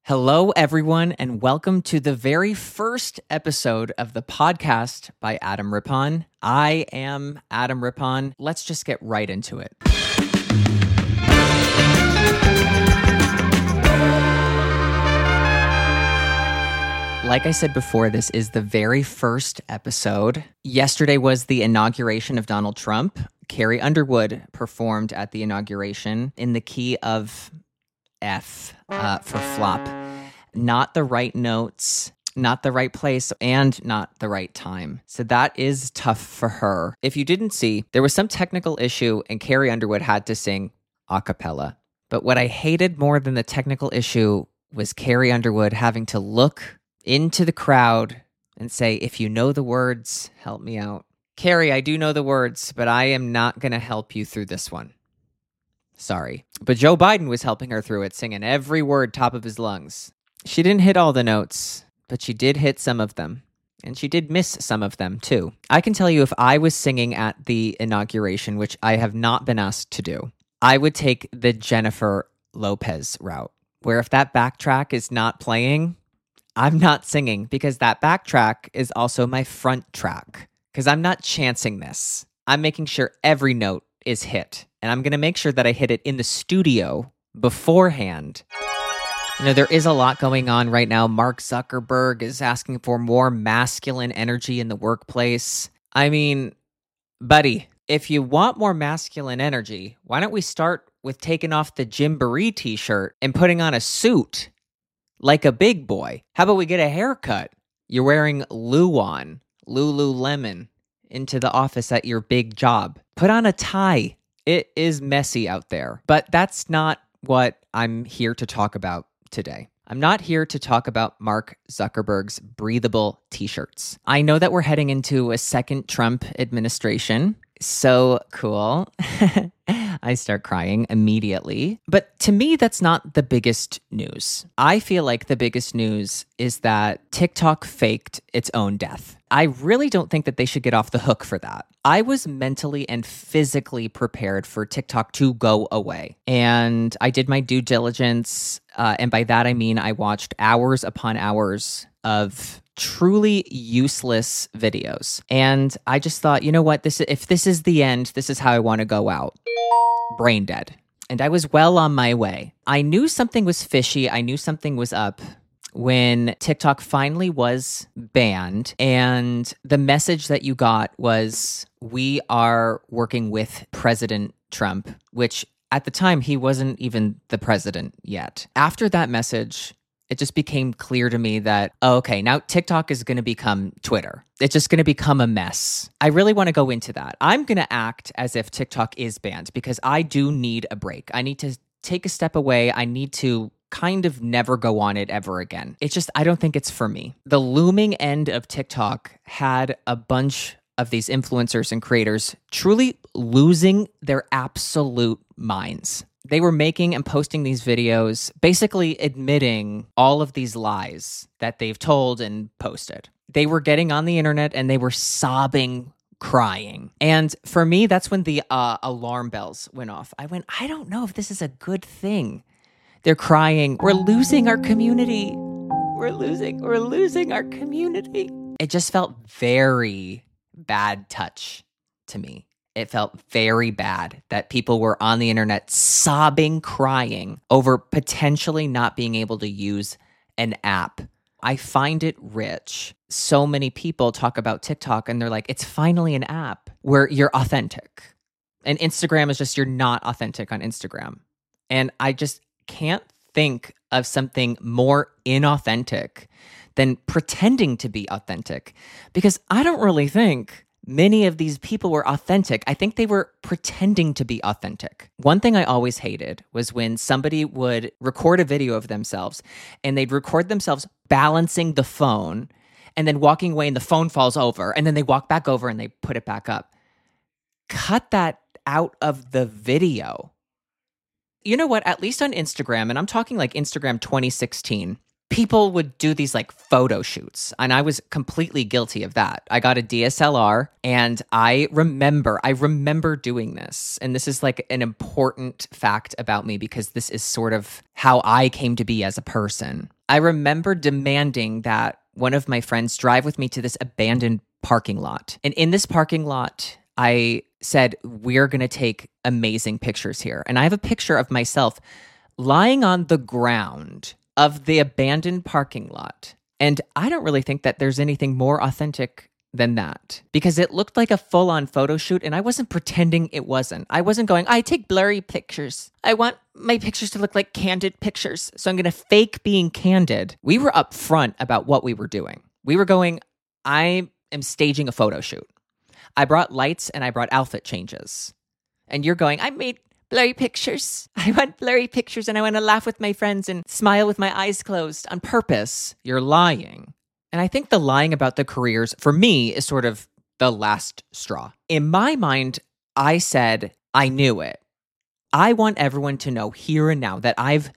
Hello, everyone, and welcome to the very first episode of the podcast by Adam Rippon. I am Adam Rippon. Let's just get right into it. Like I said before, this is the very first episode. Yesterday was the inauguration of Donald Trump. Carrie Underwood performed at the inauguration in the key of F for flop. Not the right notes, not the right place, and not the right time. So that is tough for her. If you didn't see, there was some technical issue and Carrie Underwood had to sing a cappella. But what I hated more than the technical issue was Carrie Underwood having to look into the crowd and say, if you know the words, help me out. Carrie, I do know the words, but I am not going to help you through this one. Sorry. But Joe Biden was helping her through it, singing every word top of his lungs. She didn't hit all the notes, but she did hit some of them. And she did miss some of them, too. I can tell you if I was singing at the inauguration, which I have not been asked to do, I would take the Jennifer Lopez route, where if that backtrack is not playing, I'm not singing, because that backtrack is also my front track. Because I'm not chancing this. I'm making sure every note is hit. And I'm going to make sure that I hit it in the studio beforehand. You know, there is a lot going on right now. Mark Zuckerberg is asking for more masculine energy in the workplace. I mean, buddy, if you want more masculine energy, why don't we start with taking off the Gymboree t-shirt and putting on a suit like a big boy? How about we get a haircut? You're wearing Lululemon into the office at your big job. Put on a tie. It is messy out there, but that's not what I'm here to talk about today. I'm not here to talk about Mark Zuckerberg's breathable t-shirts. I know that we're heading into a second Trump administration. So cool. I start crying immediately. But to me, that's not the biggest news. I feel like the biggest news is that TikTok faked its own death. I really don't think that they should get off the hook for that. I was mentally and physically prepared for TikTok to go away. And I did my due diligence. And by that, I mean I watched hours upon hours of truly useless videos. And I just thought, you know what? If this is the end, this is how I want to go out. Brain dead. And I was well on my way. I knew something was fishy. I knew something was up when TikTok finally was banned. And the message that you got was, we are working with President Trump, which at the time, he wasn't even the president yet. After that message, it just became clear to me that, okay, now TikTok is going to become Twitter. It's just going to become a mess. I really want to go into that. I'm going to act as if TikTok is banned because I do need a break. I need to take a step away. I need to kind of never go on it ever again. It's just, I don't think it's for me. The looming end of TikTok had a bunch of these influencers and creators truly losing their absolute minds. They were making and posting these videos, basically admitting all of these lies that they've told and posted. They were getting on the internet and they were sobbing, crying. And for me, that's when the alarm bells went off. I went, I don't know if this is a good thing. They're crying. We're losing our community. We're losing our community. It just felt very bad touch to me. It felt very bad that people were on the internet sobbing, crying over potentially not being able to use an app. I find it rich. So many people talk about TikTok and they're like, it's finally an app where you're authentic. And Instagram is just, you're not authentic on Instagram. And I just can't think of something more inauthentic than pretending to be authentic, because I don't really think many of these people were authentic. I think they were pretending to be authentic. One thing I always hated was when somebody would record a video of themselves and they'd record themselves balancing the phone and then walking away and the phone falls over and then they walk back over and they put it back up. Cut that out of the video. You know what? At least on Instagram, and I'm talking like Instagram 2016, people would do these like photo shoots, and I was completely guilty of that. I got a DSLR, and I remember doing this. And this is like an important fact about me because this is sort of how I came to be as a person. I remember demanding that one of my friends drive with me to this abandoned parking lot. And in this parking lot, I said, we're going to take amazing pictures here. And I have a picture of myself lying on the ground of the abandoned parking lot. And I don't really think that there's anything more authentic than that, because it looked like a full-on photo shoot, and I wasn't pretending it wasn't. I wasn't going, I take blurry pictures. I want my pictures to look like candid pictures, so I'm going to fake being candid. We were upfront about what we were doing. We were going, I am staging a photo shoot. I brought lights and I brought outfit changes. And you're going, I made blurry pictures. I want blurry pictures, and I want to laugh with my friends and smile with my eyes closed on purpose. You're lying. And I think the lying about the careers, for me, is sort of the last straw. In my mind, I said, I knew it. I want everyone to know here and now that I've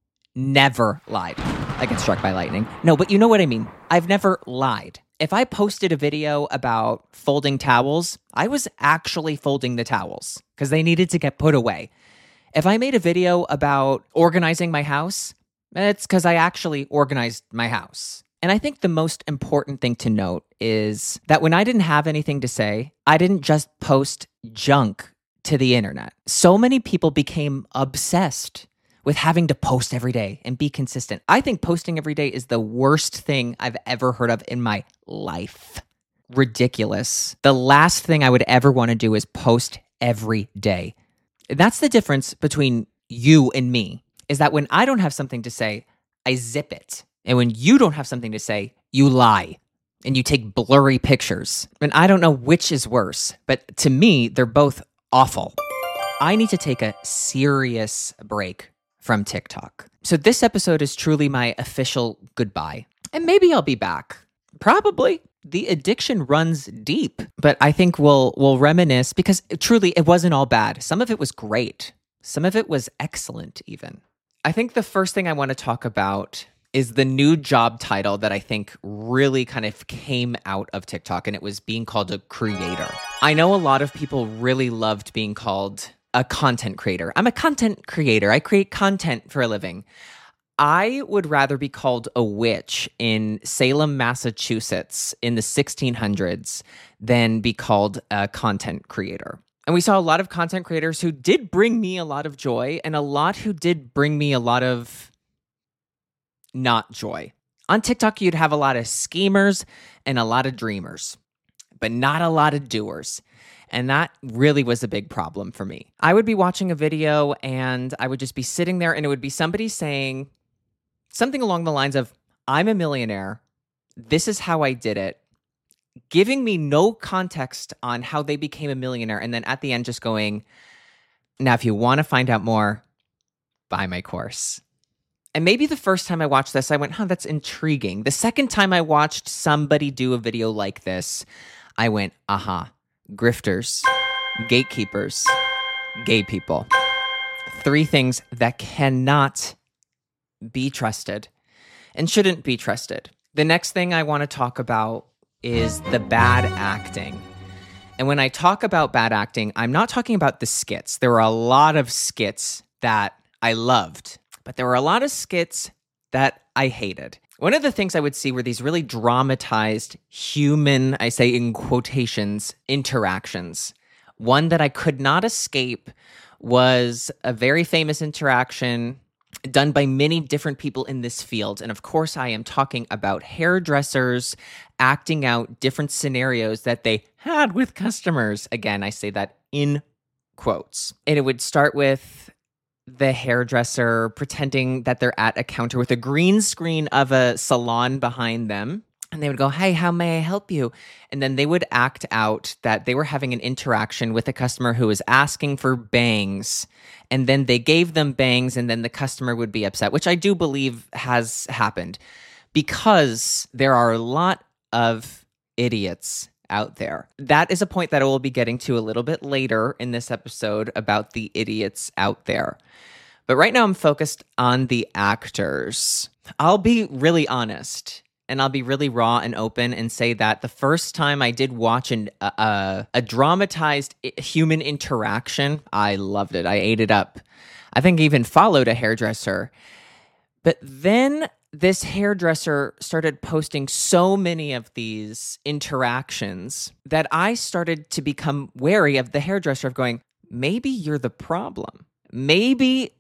never lied. I get struck by lightning. No, but you know what I mean. I've never lied. If I posted a video about folding towels, I was actually folding the towels because they needed to get put away. If I made a video about organizing my house, it's because I actually organized my house. And I think the most important thing to note is that when I didn't have anything to say, I didn't just post junk to the internet. So many people became obsessed with having to post every day and be consistent. I think posting every day is the worst thing I've ever heard of in my life. Ridiculous. The last thing I would ever want to do is post every day. That's the difference between you and me, is that when I don't have something to say, I zip it. And when you don't have something to say, you lie and you take blurry pictures. And I don't know which is worse, but to me, they're both awful. I need to take a serious break from TikTok. So this episode is truly my official goodbye. And maybe I'll be back. Probably. The addiction runs deep, but I think we'll reminisce because truly it wasn't all bad. Some of it was great. Some of it was excellent even. I think the first thing I want to talk about is the new job title that I think really kind of came out of TikTok, and it was being called a creator. I know a lot of people really loved being called a content creator. I'm a content creator. I create content for a living. I would rather be called a witch in Salem, Massachusetts in the 1600s than be called a content creator. And we saw a lot of content creators who did bring me a lot of joy and a lot who did bring me a lot of not joy. On TikTok, you'd have a lot of schemers and a lot of dreamers, but not a lot of doers. And that really was a big problem for me. I would be watching a video and I would just be sitting there and it would be somebody saying something along the lines of, I'm a millionaire. This is how I did it. Giving me no context on how they became a millionaire. And then at the end, just going, now, if you want to find out more, buy my course. And maybe the first time I watched this, I went, that's intriguing. The second time I watched somebody do a video like this, I went, grifters, gatekeepers, gay people. 3 things that cannot be trusted and shouldn't be trusted. The next thing I want to talk about is the bad acting. And when I talk about bad acting, I'm not talking about the skits. There were a lot of skits that I loved, but there were a lot of skits that I hated. One of the things I would see were these really dramatized human, I say in quotations, interactions. One that I could not escape was a very famous interaction done by many different people in this field. And of course, I am talking about hairdressers acting out different scenarios that they had with customers. Again, I say that in quotes. And it would start with the hairdresser pretending that they're at a counter with a green screen of a salon behind them. And they would go, hey, how may I help you? And then they would act out that they were having an interaction with a customer who was asking for bangs. And then they gave them bangs, and then the customer would be upset, which I do believe has happened because there are a lot of idiots out there. That is a point that I will be getting to a little bit later in this episode about the idiots out there. But right now I'm focused on the actors. I'll be really honest and I'll be really raw and open and say that the first time I did watch a dramatized human interaction, I loved it. I ate it up. I think I even followed a hairdresser. But then this hairdresser started posting so many of these interactions that I started to become wary of the hairdresser of going, maybe you're the problem. Maybe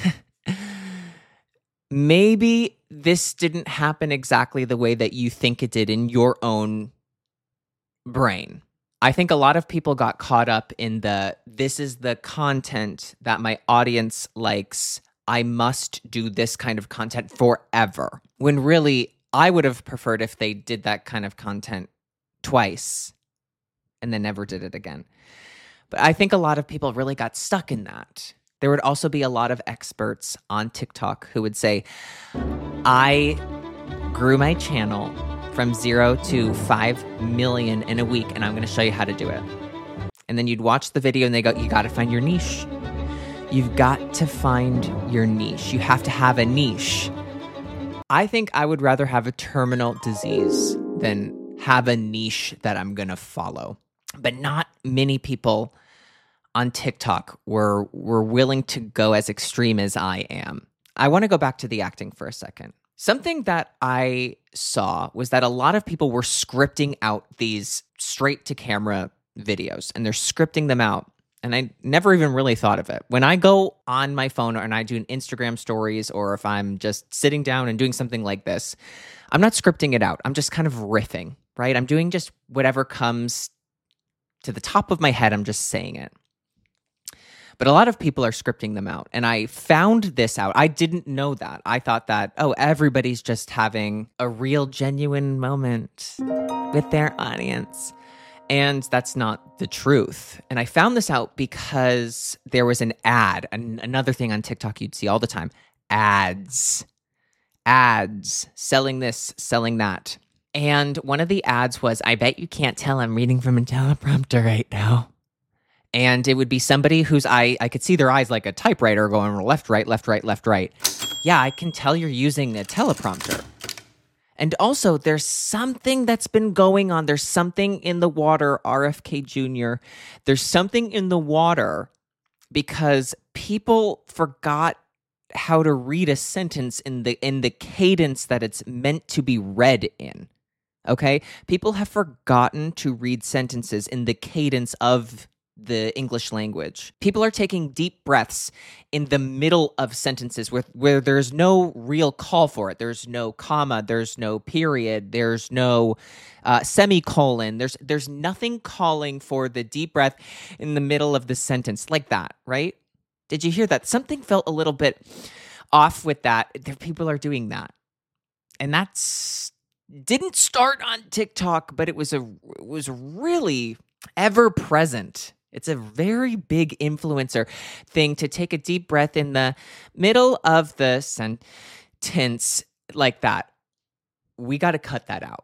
maybe this didn't happen exactly the way that you think it did in your own brain. I think a lot of people got caught up in this is the content that my audience likes. I must do this kind of content forever. When really, I would have preferred if they did that kind of content twice and then never did it again. But I think a lot of people really got stuck in that. There would also be a lot of experts on TikTok who would say, I grew my channel from 0 to 5 million in a week, and I'm going to show you how to do it. And then you'd watch the video and they go, you got to find your niche. You've got to find your niche. You have to have a niche. I think I would rather have a terminal disease than have a niche that I'm going to follow. But not many people on TikTok were willing to go as extreme as I am. I want to go back to the acting for a second. Something that I saw was that a lot of people were scripting out these straight to camera videos, and they're scripting them out. And I never even really thought of it. When I go on my phone and I do an Instagram stories, or if I'm just sitting down and doing something like this, I'm not scripting it out. I'm just kind of riffing, right? I'm doing just whatever comes to the top of my head. I'm just saying it. But a lot of people are scripting them out. And I found this out. I didn't know that. I thought that, everybody's just having a real genuine moment with their audience. And that's not the truth. And I found this out because there was an ad, another thing on TikTok you'd see all the time, ads, selling this, selling that. And one of the ads was, I bet you can't tell I'm reading from a teleprompter right now. And it would be somebody whose I could see their eyes like a typewriter going left, right, left, right, left, right. Yeah, I can tell you're using a teleprompter. And also, there's something that's been going on. There's something in the water, RFK Jr. There's something in the water because people forgot how to read a sentence in the cadence that it's meant to be read in. Okay? People have forgotten to read sentences in the cadence of the English language. People are taking deep breaths in the middle of sentences where there's no real call for it. There's no comma, there's no period, there's no semicolon. There's nothing calling for the deep breath in the middle of the sentence like that, right? Did you hear that? Something felt a little bit off with that. People are doing that. And that's didn't start on TikTok, but it was really ever present. It's a very big influencer thing to take a deep breath in the middle of the sentence like that. We got to cut that out.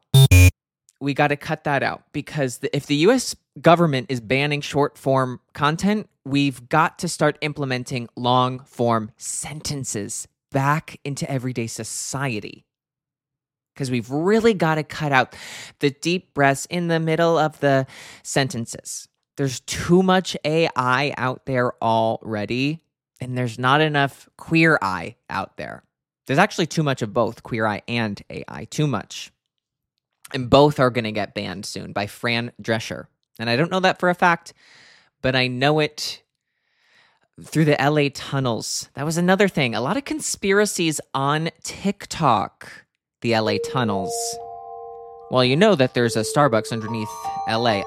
We got to cut that out because if the U.S. government is banning short form content, we've got to start implementing long form sentences back into everyday society. Because we've really got to cut out the deep breaths in the middle of the sentences. There's too much AI out there already, and there's not enough queer eye out there. There's actually too much of both, queer eye and AI, too much. And both are going to get banned soon by Fran Drescher. And I don't know that for a fact, but I know it through the LA tunnels. That was another thing. A lot of conspiracies on TikTok. The LA tunnels. Well, you know that there's a Starbucks underneath LA.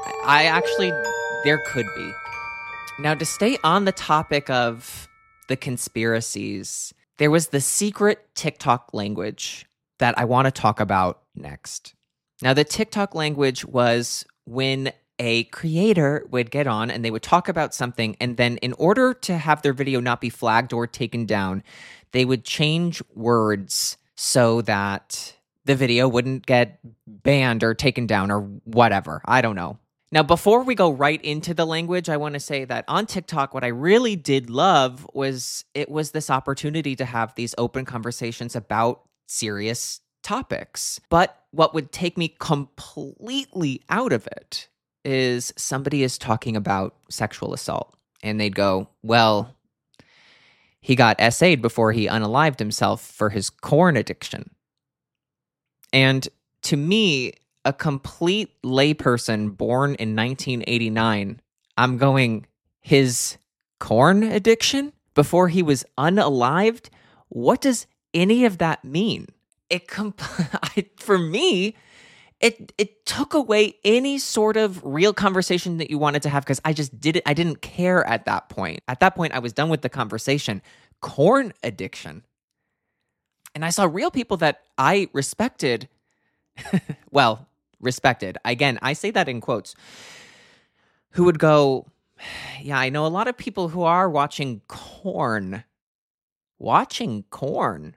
There could be. Now, to stay on the topic of the conspiracies, there was the secret TikTok language that I want to talk about next. Now, the TikTok language was when a creator would get on and they would talk about something, and then in order to have their video not be flagged or taken down, they would change words so that the video wouldn't get banned or taken down or whatever. I don't know. Now, before we go right into the language, I want to say that on TikTok, what I really did love was it was this opportunity to have these open conversations about serious topics. But what would take me completely out of it is somebody is talking about sexual assault, and they'd go, well, he got SA'd before he unalived himself for his corn addiction. And to me, a complete layperson born in 1989, I'm going, his corn addiction before he was unalived? What does any of that mean? For me, it took away any sort of real conversation that you wanted to have, because I didn't care at that point. At that point, I was done with the conversation. Corn addiction. And I saw real people that I respected. Well, respected. Again, I say that in quotes. Who would go, yeah, I know a lot of people who are watching corn. Watching corn?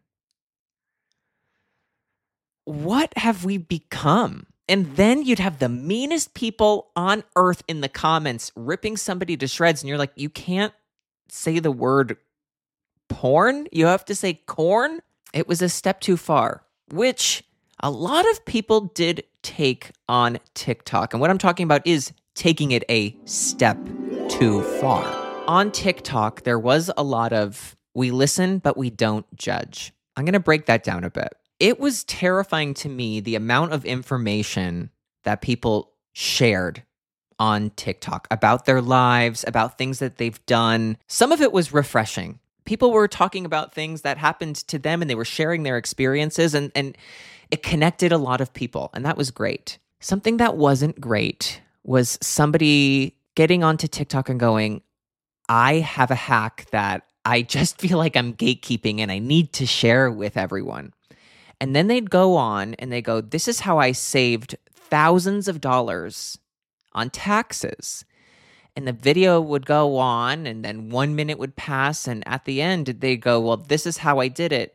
What have we become? And then you'd have the meanest people on earth in the comments ripping somebody to shreds. And you're like, you can't say the word porn? You have to say corn? It was a step too far, which a lot of people did take on TikTok. And what I'm talking about is taking it a step too far. On TikTok, there was a lot of, we listen, but we don't judge. I'm going to break that down a bit. It was terrifying to me, the amount of information that people shared on TikTok about their lives, about things that they've done. Some of it was refreshing. People were talking about things that happened to them, and they were sharing their experiences, and it connected a lot of people, and that was great. Something that wasn't great was somebody getting onto TikTok and going, I have a hack that I just feel like I'm gatekeeping and I need to share with everyone. And then they'd go on and they go, this is how I saved thousands of dollars on taxes. And the video would go on, and then 1 minute would pass, and at the end they go, well, this is how I did it.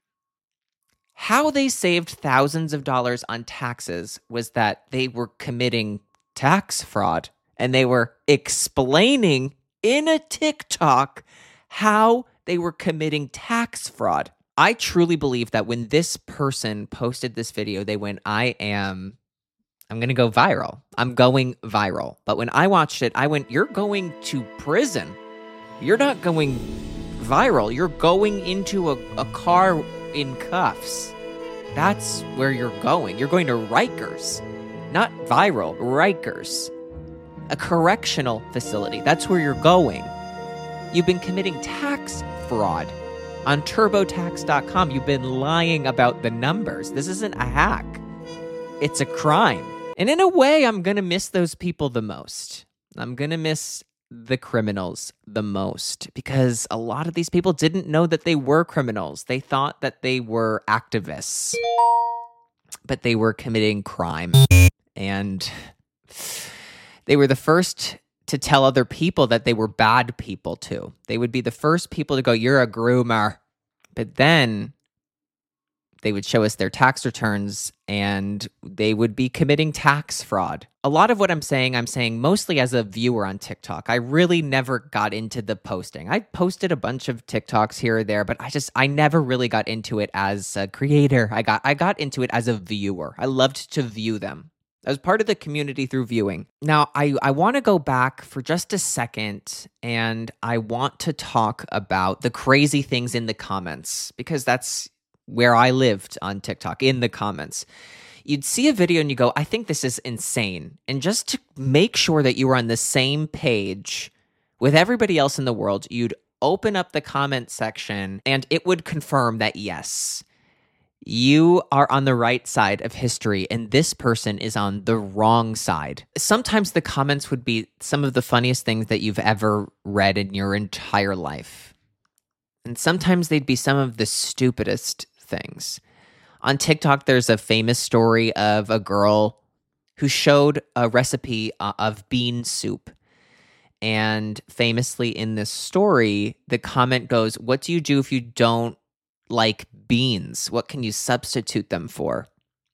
How they saved thousands of dollars on taxes was that they were committing tax fraud, and they were explaining in a TikTok how they were committing tax fraud. I truly believe that when this person posted this video, they went, I'm going to go viral. I'm going viral. But when I watched it, I went, you're going to prison. You're not going viral. You're going into a car in cuffs. That's where you're going. You're going to Rikers. Not viral, Rikers. A correctional facility. That's where you're going. You've been committing tax fraud. On TurboTax.com, you've been lying about the numbers. This isn't a hack. It's a crime. And in a way, I'm going to miss those people the most. I'm going to miss the criminals the most, because a lot of these people didn't know that they were criminals. They thought that they were activists, but they were committing crime. And they were the first to tell other people that they were bad people too. They would be the first people to go, you're a groomer. But then they would show us their tax returns, and they would be committing tax fraud. A lot of what I'm saying mostly as a viewer on TikTok. I really never got into the posting. I posted a bunch of TikToks here or there, but I never really got into it as a creator. I got into it as a viewer. I loved to view them. I was part of the community through viewing. Now, I want to go back for just a second, and I want to talk about the crazy things in the comments, because that's where I lived on TikTok, in the comments. You'd see a video and you go, I think this is insane. And just to make sure that you were on the same page with everybody else in the world, you'd open up the comment section and it would confirm that, yes, you are on the right side of history and this person is on the wrong side. Sometimes the comments would be some of the funniest things that you've ever read in your entire life. And sometimes they'd be some of the stupidest things. On TikTok, there's a famous story of a girl who showed a recipe of bean soup. And famously in this story, the comment goes, what do you do if you don't like beans? What can you substitute them for?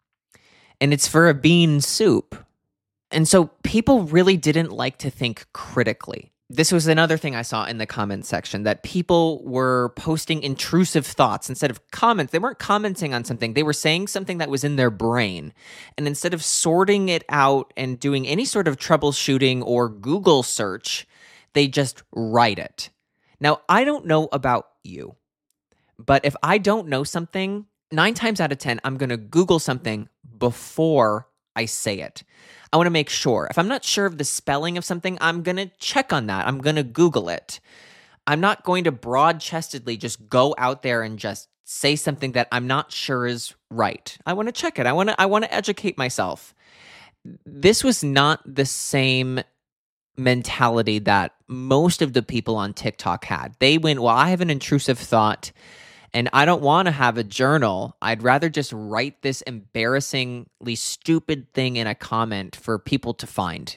And it's for a bean soup. And so people really didn't like to think critically. This was another thing I saw in the comment section, that people were posting intrusive thoughts instead of comments. They weren't commenting on something. They were saying something that was in their brain. And instead of sorting it out and doing any sort of troubleshooting or Google search, they just write it. Now, I don't know about you, but if I don't know something, 9 times out of 10, I'm going to Google something before I say it. I want to make sure. If I'm not sure of the spelling of something, I'm going to check on that. I'm going to Google it. I'm not going to broad-chestedly just go out there and just say something that I'm not sure is right. I want to check it. I want to educate myself. This was not the same mentality that most of the people on TikTok had. They went, well, I have an intrusive thought, and I don't want to have a journal. I'd rather just write this embarrassingly stupid thing in a comment for people to find.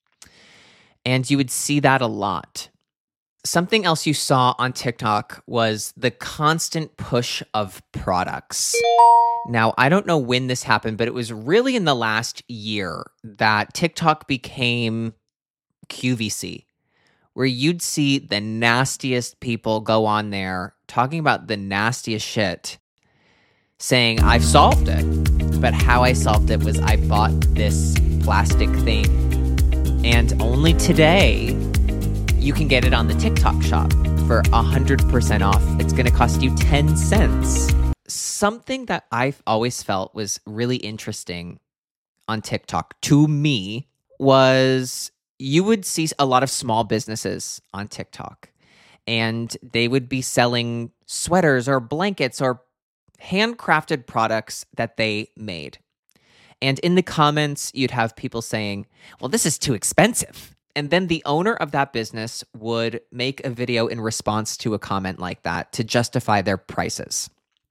And you would see that a lot. Something else you saw on TikTok was the constant push of products. Now, I don't know when this happened, but it was really in the last year that TikTok became QVC, where you'd see the nastiest people go on there talking about the nastiest shit, saying, I've solved it. But how I solved it was I bought this plastic thing. And only today, you can get it on the TikTok shop for 100% off. It's going to cost you 10 cents. Something that I've always felt was really interesting on TikTok to me was you would see a lot of small businesses on TikTok, and they would be selling sweaters or blankets or handcrafted products that they made. And in the comments, you'd have people saying, well, this is too expensive. And then the owner of that business would make a video in response to a comment like that to justify their prices.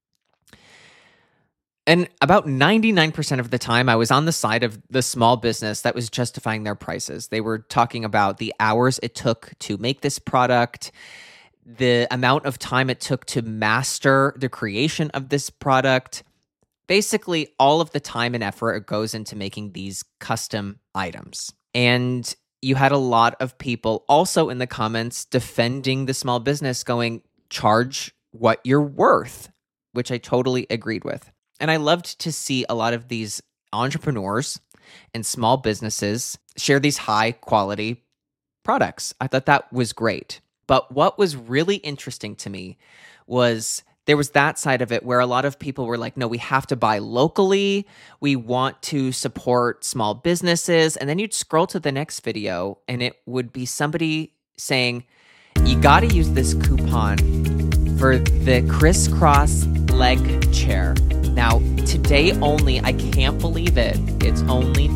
And about 99% of the time, I was on the side of the small business that was justifying their prices. They were talking about the hours it took to make this product, the amount of time it took to master the creation of this product, basically all of the time and effort it goes into making these custom items. And you had a lot of people also in the comments defending the small business, going, charge what you're worth, which I totally agreed with. And I loved to see a lot of these entrepreneurs and small businesses share these high quality products. I thought that was great. But what was really interesting to me was there was that side of it where a lot of people were like, no, we have to buy locally. We want to support small businesses. And then you'd scroll to the next video and it would be somebody saying, you got to use this coupon for the crisscross leg chair. Now, today only, I can't believe it, it's only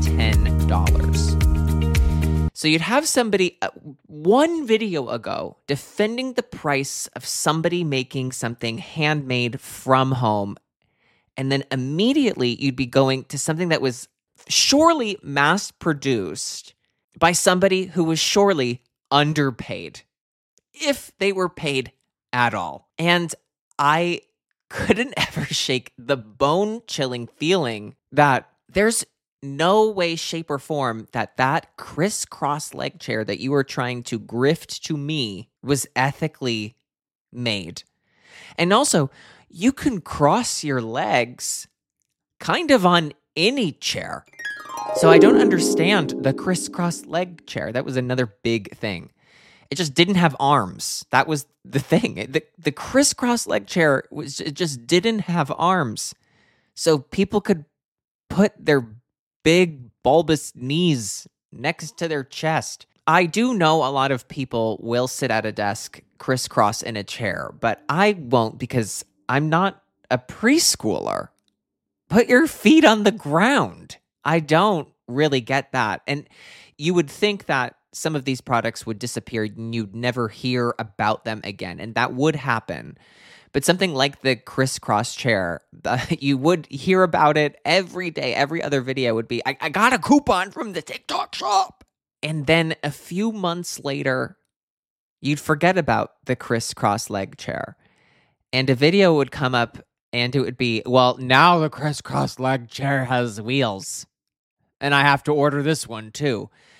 $10. So you'd have somebody one video ago defending the price of somebody making something handmade from home, and then immediately you'd be going to something that was surely mass-produced by somebody who was surely underpaid, if they were paid at all. And I couldn't ever shake the bone-chilling feeling that there's no way, shape, or form that that crisscross leg chair that you were trying to grift to me was ethically made. And also, you can cross your legs kind of on any chair. So I don't understand the crisscross leg chair. That was another big thing. It just didn't have arms. That was the thing. The crisscross leg chair it just didn't have arms. So people could put their big bulbous knees next to their chest. I do know a lot of people will sit at a desk crisscross in a chair, but I won't because I'm not a preschooler. Put your feet on the ground. I don't really get that. And you would think that some of these products would disappear and you'd never hear about them again. And that would happen. But something like the crisscross chair, you would hear about it every day. Every other video would be, I got a coupon from the TikTok shop. And then a few months later, you'd forget about the crisscross leg chair. And a video would come up and it would be, well, now the crisscross leg chair has wheels. And I have to order this one too.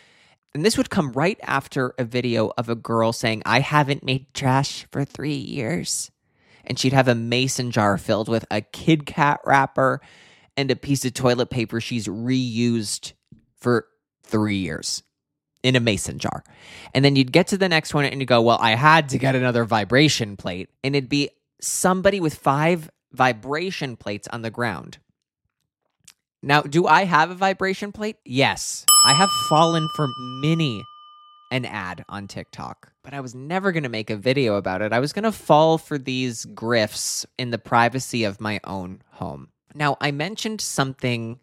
And this would come right after a video of a girl saying, I haven't made trash for 3 years. And she'd have a mason jar filled with a Kit Kat wrapper and a piece of toilet paper she's reused for 3 years in a mason jar. And then you'd get to the next one and you go, well, I had to get another vibration plate. And it'd be somebody with 5 vibration plates on the ground. Now, do I have a vibration plate? Yes. I have fallen for many an ad on TikTok, but I was never going to make a video about it. I was going to fall for these grifts in the privacy of my own home. Now, I mentioned something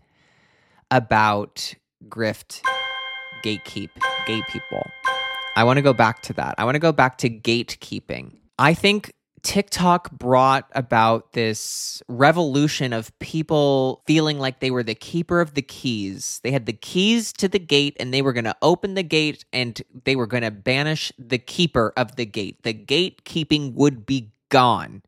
about grift, gate people. I want to go back to that. I want to go back to gatekeeping. I think TikTok brought about this revolution of people feeling like they were the keeper of the keys. They had the keys to the gate and they were going to open the gate and they were going to banish the keeper of the gate. The gatekeeping would be gone.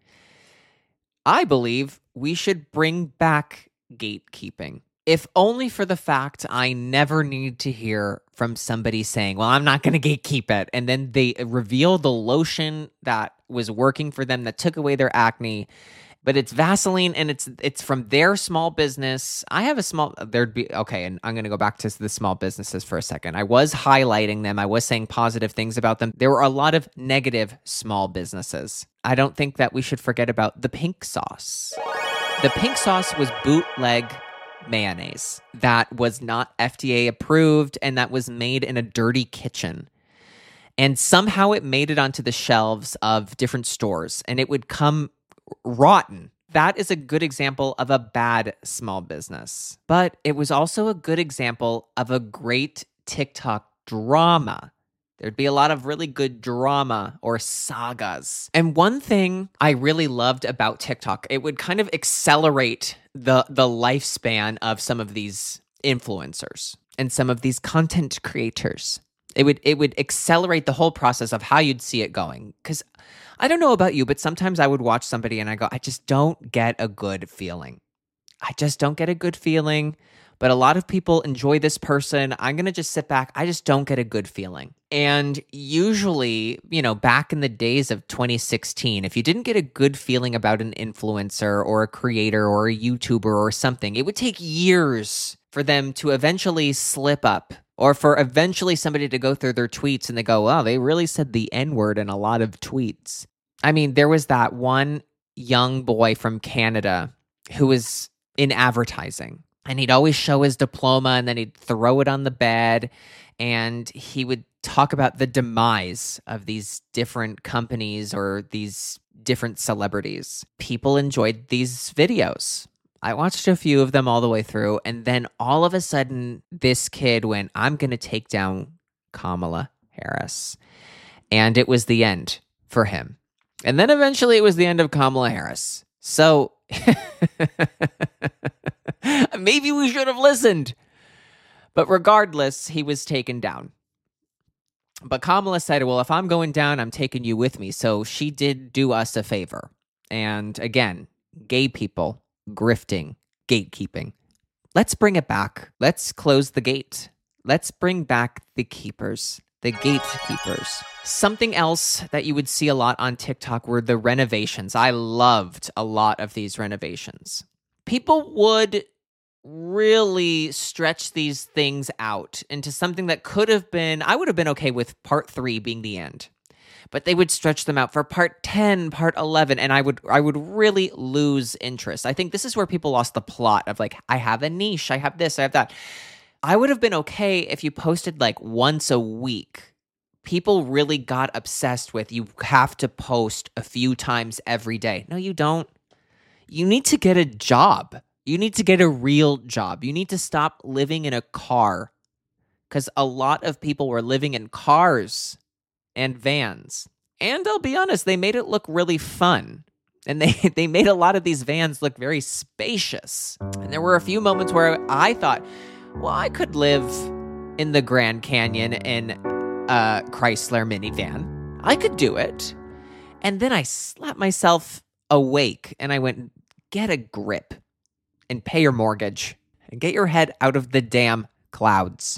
I believe we should bring back gatekeeping, if only for the fact I never need to hear from somebody saying, well, I'm not going to gatekeep it. And then they reveal the lotion that was working for them that took away their acne, but it's Vaseline and it's from their small business. I have a small, okay, and I'm going to go back to the small businesses for a second. I was highlighting them. I was saying positive things about them. There were a lot of negative small businesses. I don't think that we should forget about the pink sauce. The pink sauce was bootleg mayonnaise that was not FDA approved and that was made in a dirty kitchen. And somehow it made it onto the shelves of different stores and it would come rotten. That is a good example of a bad small business. But it was also a good example of a great TikTok drama. There'd be a lot of really good drama or sagas. And one thing I really loved about TikTok, it would kind of accelerate the lifespan of some of these influencers and some of these content creators. It would accelerate the whole process of how you'd see it going. Because I don't know about you, but sometimes I would watch somebody and I go, I just don't get a good feeling. I just don't get a good feeling. But a lot of people enjoy this person. I'm going to just sit back. I just don't get a good feeling. And usually, back in the days of 2016, if you didn't get a good feeling about an influencer or a creator or a YouTuber or something, it would take years for them to eventually slip up or for eventually somebody to go through their tweets and they go, wow, they really said the N-word in a lot of tweets. I mean, there was that one young boy from Canada who was in advertising. And he'd always show his diploma and then he'd throw it on the bed and he would talk about the demise of these different companies or these different celebrities. People enjoyed these videos. I watched a few of them all the way through and then all of a sudden this kid went, I'm going to take down Kamala Harris. And it was the end for him. And then eventually it was the end of Kamala Harris. So maybe we should have listened. But regardless, he was taken down. But Kamala said, well, if I'm going down, I'm taking you with me. So she did do us a favor. And again, gay people, grifting, gatekeeping. Let's bring it back. Let's close the gate. Let's bring back the keepers, the gatekeepers. Something else that you would see a lot on TikTok were the renovations. I loved a lot of these renovations. People would really stretch these things out into something that could have been, I would have been okay with part 3 being the end. But they would stretch them out for part 10, part 11, and I would really lose interest. I think this is where people lost the plot of like, I have a niche, I have this, I have that. I would have been okay if you posted like once a week. People really got obsessed with you have to post a few times every day. No, you don't. You need to get a job. You need to get a real job. You need to stop living in a car because a lot of people were living in cars and vans. And I'll be honest, they made it look really fun. And they made a lot of these vans look very spacious. And there were a few moments where I thought, well, I could live in the Grand Canyon in a Chrysler minivan. I could do it. And then I slapped myself awake and I went, get a grip and pay your mortgage and get your head out of the damn clouds.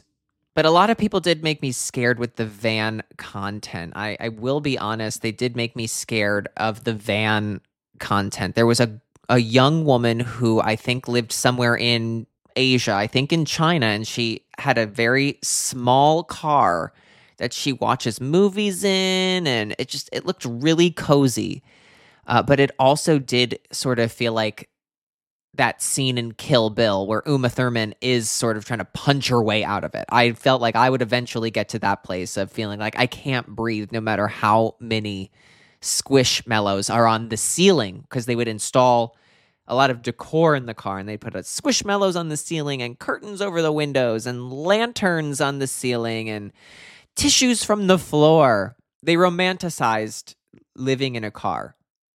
But a lot of people did make me scared with the van content. I will be honest, they did make me scared of the van content. There was a young woman who I think lived somewhere in Asia, I think in China, and she had a very small car that she watches movies in, and it looked really cozy. But it also did sort of feel like that scene in Kill Bill where Uma Thurman is sort of trying to punch her way out of it. I felt like I would eventually get to that place of feeling like I can't breathe no matter how many squishmallows are on the ceiling, because they would install a lot of decor in the car and they put squishmallows on the ceiling and curtains over the windows and lanterns on the ceiling and tissues from the floor. They romanticized living in a car.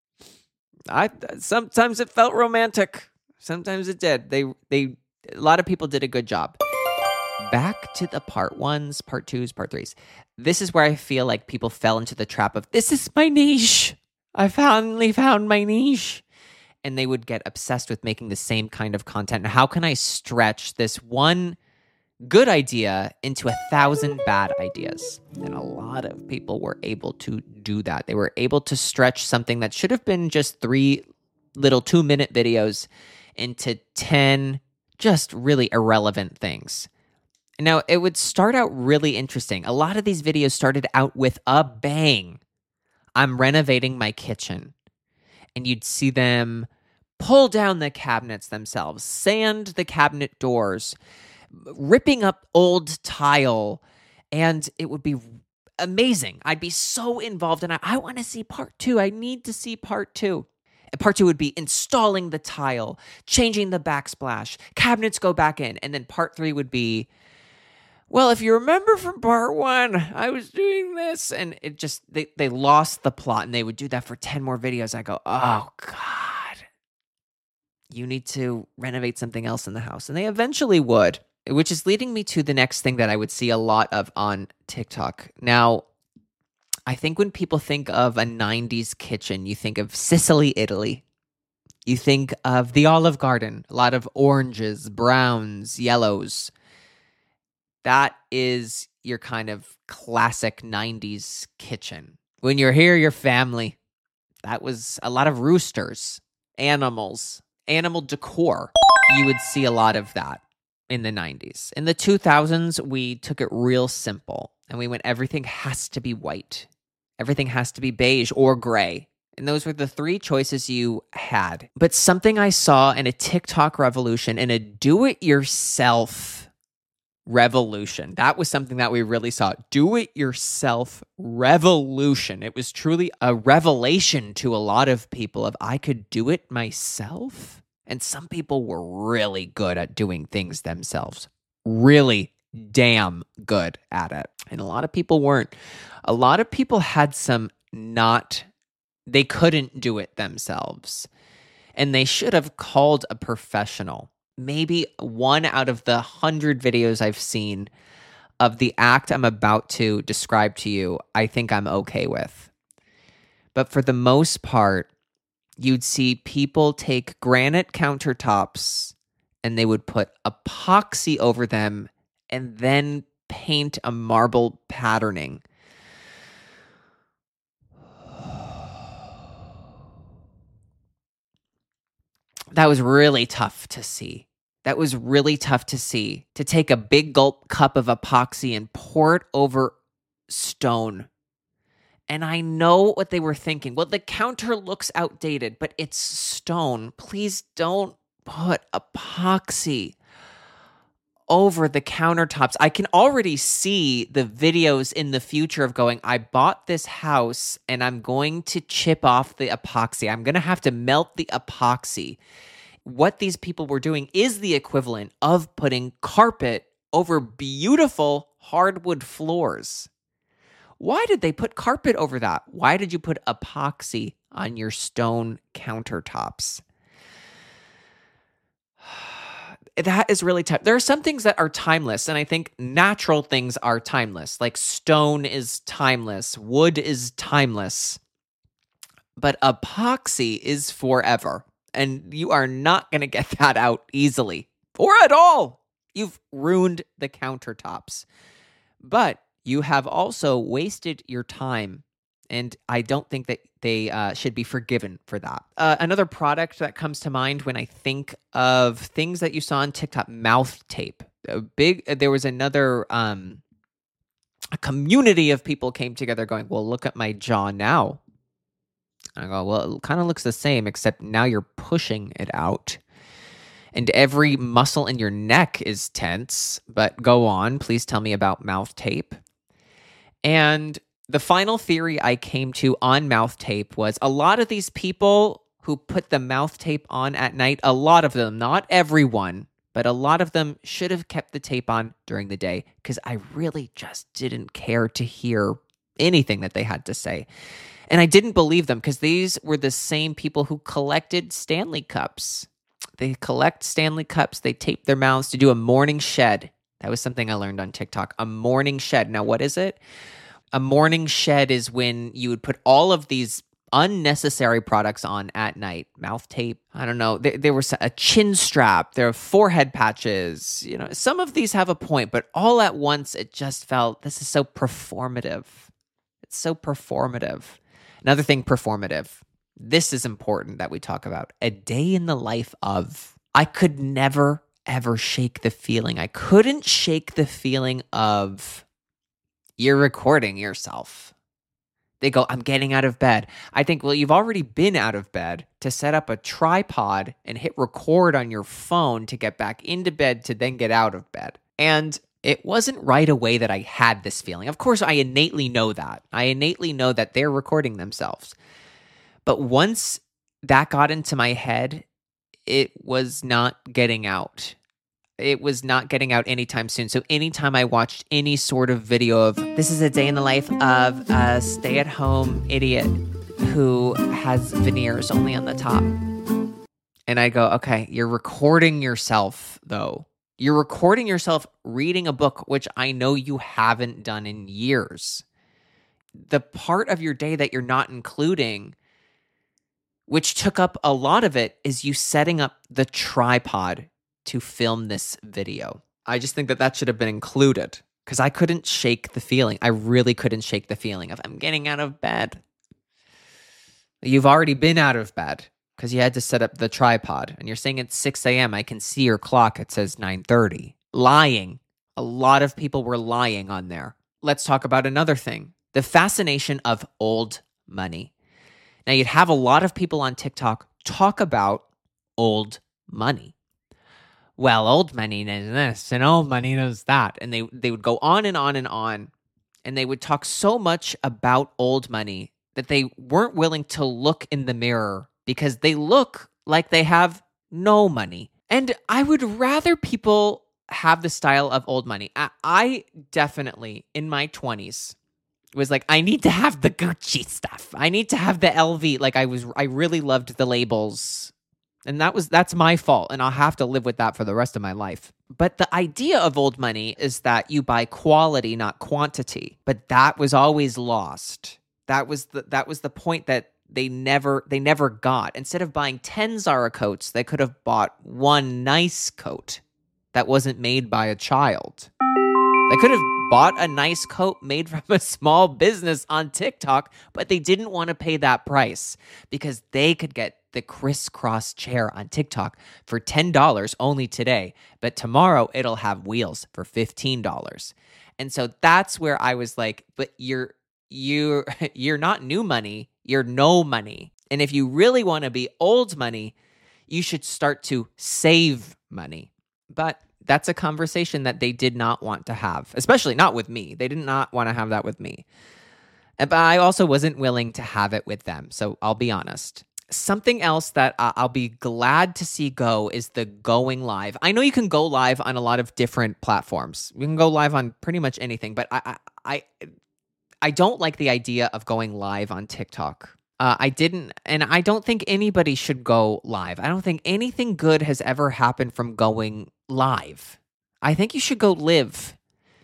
Sometimes it felt romantic. Sometimes it did. A lot of people did a good job. Back to the part ones, part twos, part threes. This is where I feel like people fell into the trap of, this is my niche. I finally found my niche. And they would get obsessed with making the same kind of content. How can I stretch this one good idea into 1,000 bad ideas? And a lot of people were able to do that. They were able to stretch something that should have been just 3 little 2-minute videos into 10 just really irrelevant things. Now, it would start out really interesting. A lot of these videos started out with a bang. I'm renovating my kitchen. And you'd see them pull down the cabinets themselves, sand the cabinet doors, ripping up old tile, and it would be amazing. I'd be so involved, and I want to see part 2. I need to see part 2. And part 2 would be installing the tile, changing the backsplash, cabinets go back in, and then part 3 would be, well, if you remember from part 1, I was doing this, and it just, they lost the plot, and they would do that for 10 more videos. I go, oh, God. You need to renovate something else in the house. And they eventually would, which is leading me to the next thing that I would see a lot of on TikTok. Now, I think when people think of a 90s kitchen, you think of Sicily, Italy. You think of the Olive Garden, a lot of oranges, browns, yellows. That is your kind of classic 90s kitchen. When you're here, your family. That was a lot of roosters, animals, animal decor. You would see a lot of that in the 90s. In the 2000s, we took it real simple and we went, everything has to be white. Everything has to be beige or gray. And those were the 3 choices you had. But something I saw in a TikTok revolution, in a do-it-yourself revolution, that was something that we really saw. Do-it-yourself revolution. It was truly a revelation to a lot of people of, I could do it myself. And some people were really good at doing things themselves. Really damn good at it. And a lot of people weren't. A lot of people had they couldn't do it themselves. And they should have called a professional. Maybe 1 out of the 100 videos I've seen of the act I'm about to describe to you, I think I'm okay with. But for the most part, you'd see people take granite countertops and they would put epoxy over them and then paint a marble patterning. That was really tough to see. That was really tough to see. To take a big gulp cup of epoxy and pour it over stone. And I know what they were thinking. Well, the counter looks outdated, but it's stone. Please don't put epoxy over the countertops. I can already see the videos in the future of going, I bought this house and I'm going to chip off the epoxy. I'm going to have to melt the epoxy. What these people were doing is the equivalent of putting carpet over beautiful hardwood floors. Why did they put carpet over that? Why did you put epoxy on your stone countertops? That is really tough. There are some things that are timeless, and I think natural things are timeless. Like stone is timeless, wood is timeless, but epoxy is forever, and you are not going to get that out easily or at all. You've ruined the countertops. But you have also wasted your time, and I don't think that they should be forgiven for that. Another product that comes to mind when I think of things that you saw on TikTok, mouth tape. There was another a community of people came together going, well, look at my jaw now. I go, well, it kind of looks the same, except now you're pushing it out. And every muscle in your neck is tense. But go on, please tell me about mouth tape. And the final theory I came to on mouth tape was a lot of these people who put the mouth tape on at night, a lot of them, not everyone, but a lot of them should have kept the tape on during the day because I really just didn't care to hear anything that they had to say. And I didn't believe them because these were the same people who collected Stanley Cups. They collect Stanley Cups. They tape their mouths to do a morning shed. That was something I learned on TikTok, a morning shed. Now, what is it? A morning shed is when you would put all of these unnecessary products on at night. Mouth tape, I don't know. There was a chin strap. There are forehead patches. You know, some of these have a point, but all at once it just felt, this is so performative. It's so performative. Another thing, performative. This is important that we talk about. A day in the life of. I could never, ever shake the feeling. I couldn't shake the feeling of you're recording yourself. They go, I'm getting out of bed. I think, well, you've already been out of bed to set up a tripod and hit record on your phone to get back into bed to then get out of bed. And it wasn't right away that I had this feeling. Of course, I innately know that. I innately know that they're recording themselves. But once that got into my head, it was not getting out. It was not getting out anytime soon. So anytime I watched any sort of video of, this is a day in the life of a stay-at-home idiot who has veneers only on the top. And I go, okay, you're recording yourself, though. You're recording yourself reading a book, which I know you haven't done in years. The part of your day that you're not including, which took up a lot of it, is you setting up the tripod to film this video. I just think that should have been included because I couldn't shake the feeling. I really couldn't shake the feeling of I'm getting out of bed. You've already been out of bed because you had to set up the tripod and you're saying it's 6 a.m. I can see your clock. It says 9:30. Lying. A lot of people were lying on there. Let's talk about another thing. The fascination of old money. Now, you'd have a lot of people on TikTok talk about old money. Well, old money does this and old money does that. And they would go on and on and on. And they would talk so much about old money that they weren't willing to look in the mirror because they look like they have no money. And I would rather people have the style of old money. I definitely, in my 20s, was like, I need to have the Gucci stuff. I need to have the LV. Like I really loved the labels. And that's my fault, and I'll have to live with that for the rest of my life. But the idea of old money is that you buy quality, not quantity. But that was always lost. That was the point that they never got. Instead of buying 10 Zara coats, they could have bought one nice coat that wasn't made by a child. They could have bought a nice coat made from a small business on TikTok, but they didn't want to pay that price because they could get the crisscross chair on TikTok for $10 only today, but tomorrow it'll have wheels for $15. And so that's where I was like, but you're not new money, you're no money. And if you really want to be old money, you should start to save money. But that's a conversation that they did not want to have, especially not with me. They did not want to have that with me. But I also wasn't willing to have it with them. So I'll be honest. Something else that I'll be glad to see go is the going live. I know you can go live on a lot of different platforms. You can go live on pretty much anything, but I don't like the idea of going live on TikTok. I don't think anybody should go live. I don't think anything good has ever happened from going live. I think you should go live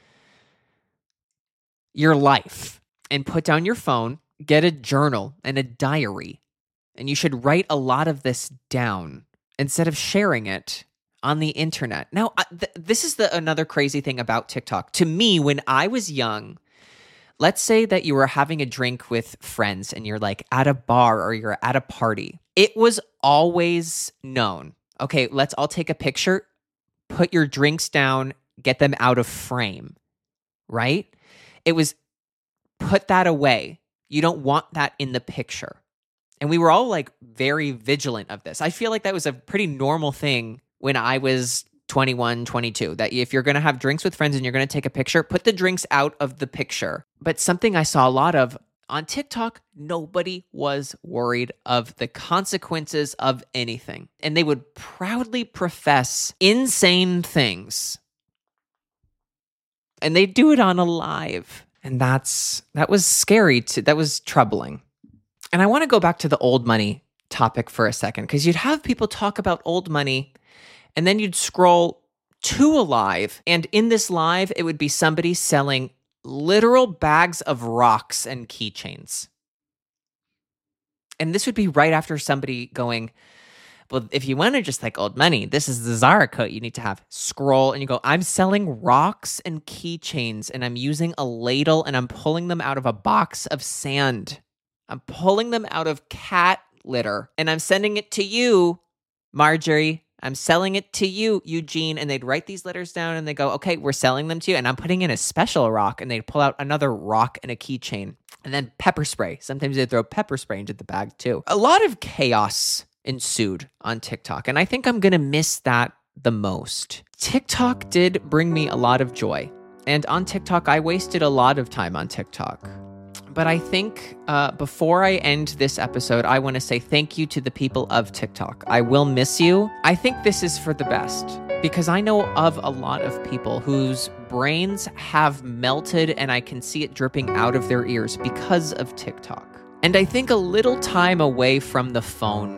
your life and put down your phone, get a journal and a diary. And you should write a lot of this down instead of sharing it on the internet. Now, this is another crazy thing about TikTok. To me, when I was young, let's say that you were having a drink with friends and you're like at a bar or you're at a party. It was always known. Okay, let's all take a picture, put your drinks down, get them out of frame, right? It was put that away. You don't want that in the picture. And we were all like very vigilant of this. I feel like that was a pretty normal thing when I was 21, 22, that if you're going to have drinks with friends and you're going to take a picture, put the drinks out of the picture. But something I saw a lot of on TikTok, nobody was worried of the consequences of anything. And they would proudly profess insane things. And they do it on a live. And that was scary. That was troubling. And I want to go back to the old money topic for a second, because you'd have people talk about old money and then you'd scroll to a live. And in this live, it would be somebody selling literal bags of rocks and keychains. And this would be right after somebody going, well, if you want to just like old money, this is the Zara coat you need to have. Scroll and you go, I'm selling rocks and keychains and I'm using a ladle and I'm pulling them out of a box of sand. I'm pulling them out of cat litter and I'm sending it to you, Marjorie. I'm selling it to you, Eugene. And they'd write these letters down and they go, okay, we're selling them to you. And I'm putting in a special rock. And they'd pull out another rock and a keychain. And then pepper spray. Sometimes they'd throw pepper spray into the bag too. A lot of chaos ensued on TikTok. And I think I'm going to miss that the most. TikTok did bring me a lot of joy. And on TikTok, I wasted a lot of time on TikTok. But I think before I end this episode, I want to say thank you to the people of TikTok. I will miss you. I think this is for the best because I know of a lot of people whose brains have melted and I can see it dripping out of their ears because of TikTok. And I think a little time away from the phone,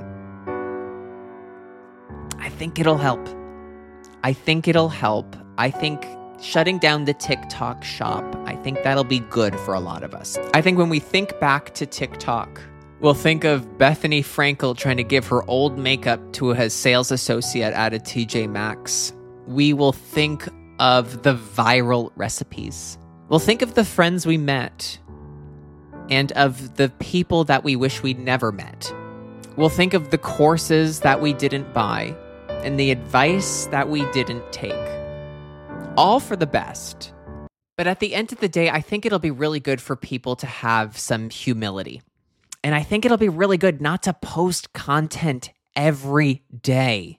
I think it'll help. I think shutting down the TikTok shop, I think that'll be good for a lot of us. I think when we think back to TikTok, we'll think of Bethany Frankel trying to give her old makeup to a sales associate at a TJ Maxx. We will think of the viral recipes. We'll think of the friends we met and of the people that we wish we'd never met. We'll think of the courses that we didn't buy and the advice that we didn't take. All for the best. But at the end of the day, I think it'll be really good for people to have some humility. And I think it'll be really good not to post content every day.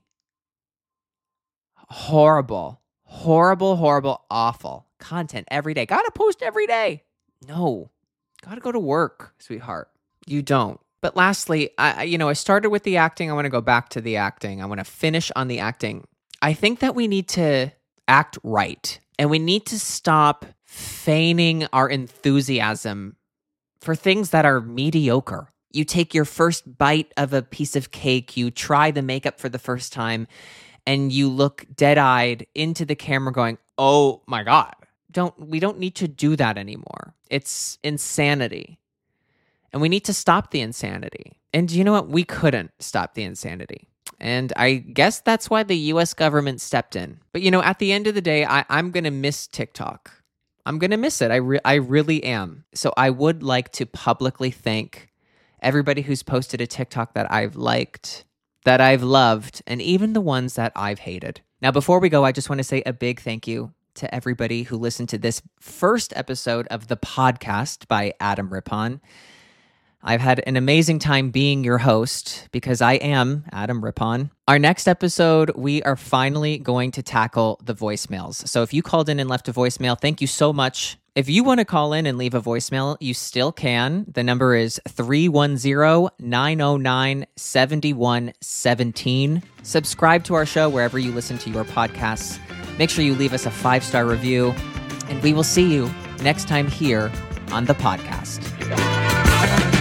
Horrible, awful content every day. Gotta post every day. No, gotta go to work, sweetheart. You don't. But lastly, I started with the acting. I want to go back to the acting. I want to finish on the acting. I think that we need to act right. And we need to stop feigning our enthusiasm for things that are mediocre. You take your first bite of a piece of cake, you try the makeup for the first time, and you look dead-eyed into the camera going, oh my God. We don't need to do that anymore. It's insanity. And we need to stop the insanity. And you know what? We couldn't stop the insanity. And I guess that's why the US government stepped in. But, at the end of the day, I'm going to miss TikTok. I'm going to miss it. I really am. So I would like to publicly thank everybody who's posted a TikTok that I've liked, that I've loved, and even the ones that I've hated. Now, before we go, I just want to say a big thank you to everybody who listened to this first episode of the podcast by Adam Rippon. I've had an amazing time being your host because I am Adam Rippon. Our next episode, we are finally going to tackle the voicemails. So if you called in and left a voicemail, thank you so much. If you want to call in and leave a voicemail, you still can. The number is 310-909-7117. Subscribe to our show wherever you listen to your podcasts. Make sure you leave us a 5-star review, and we will see you next time here on the podcast.